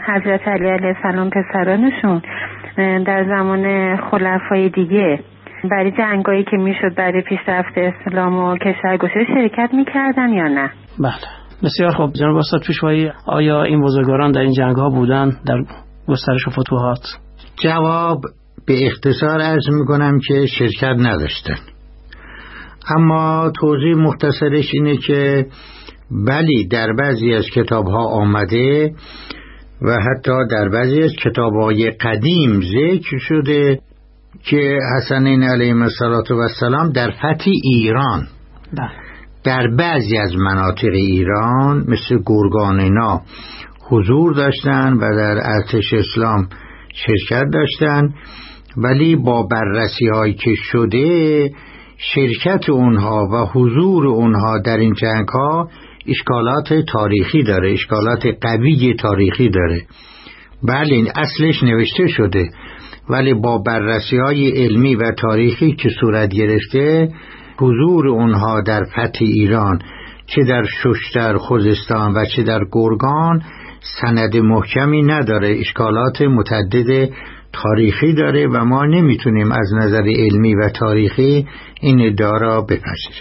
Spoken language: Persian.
حضرت علی علیه السلام پسرانشون در زمان خلفای دیگه برای جنگایی که میشد برای پیشرفت اسلام و کشورگشایی شرکت میکردن یا نه؟ بله بسیار خوب جناب استاد پیشوایی، آیا این بزرگواران در این جنگ‌ها بودن در گسترش و فتوحات؟ جواب به اختصار عرض میکنم که شرکت نداشتن، اما توضیح مختصرش اینه که بلی در بعضی از کتاب‌ها آمده و حتی در بعضی از کتاب‌های قدیم ذکر شده که حسنین علیهم السلام در فتح ایران در بعضی از مناطق ایران مثل گرگان اینا حضور داشتن و در ارتش اسلام شرکت داشتن، ولی با بررسی هایی که شده شرکت اونها و حضور اونها در این جنگ ها اشکالات تاریخی داره، اشکالات قوی تاریخی داره. بله این اصلش نوشته شده، ولی با بررسی های علمی و تاریخی که صورت گرفته حضور اونها در فتح ایران چه در ششتر، خوزستان و چه در گرگان سند محکمی نداره، اشکالات متعدد تاریخی داره و ما نمیتونیم از نظر علمی و تاریخی این ادعا را بپذیریم.